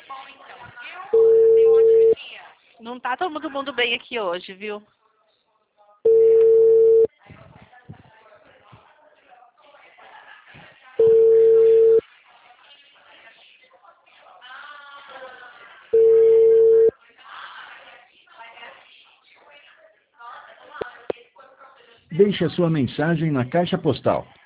Não tá todo mundo bem aqui hoje, viu? Deixe a sua mensagem na caixa postal